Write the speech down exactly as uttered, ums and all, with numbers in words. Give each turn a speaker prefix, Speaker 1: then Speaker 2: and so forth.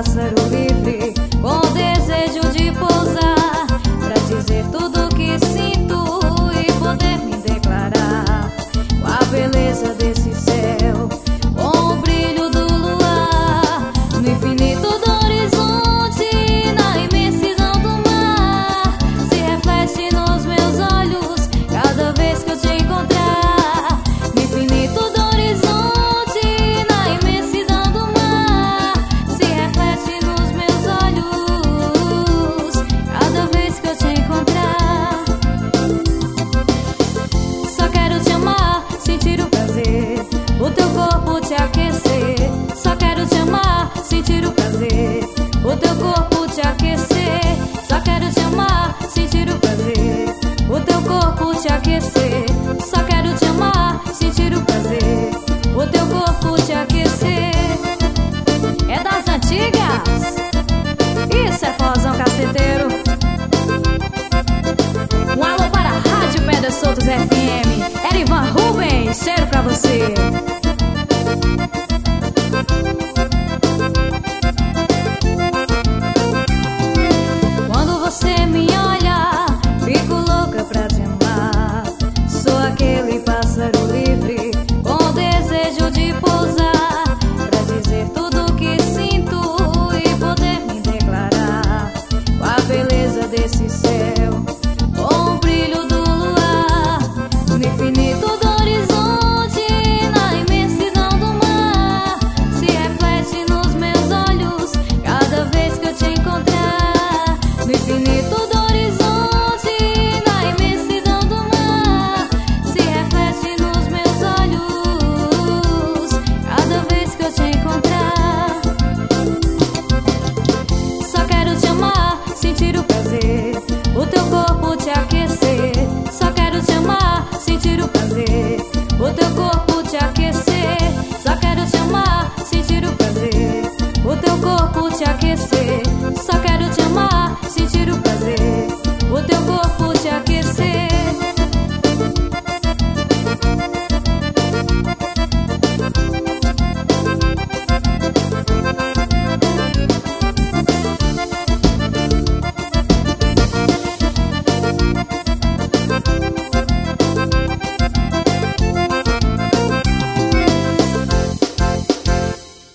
Speaker 1: pássaro livre, com o desejo de pousar, pra dizer tudo o que sinto e poder me declarar. Com a beleza desse céu, com o brilho do luar, no infinito do horizonte, na imensidão do mar, se reflete nos meus olhos cada vez que eu te encontrar. No infinito do horizonte, na imensidão do mar, se reflete nos meus olhos cada vez que eu te encontrar. Só quero te amar, sentir o prazer, o teu corpo te aquecer. Só quero te amar, sentir o prazer, o teu corpo te aquecer. Só quero te amar, sentir o prazer, o teu corpo te aquecer. Só quero te amar, sentir o prazer, o teu corpo te aquecer. É das antigas, isso é forrozão caceteiro. Um alô para a Rádio Pedras Soltas F M. Erivan Rubens, cheiro pra você. Quando você me olha, fico louca pra te amar. Sou aquele pássaro livre, com o desejo de pousar, pra dizer tudo o que sinto e poder me declarar. Com a beleza desse céu, com o brilho do luar, no infinito do horizonte, na imensidão do mar, se reflete nos meus olhos cada vez que eu te encontrar. No infinito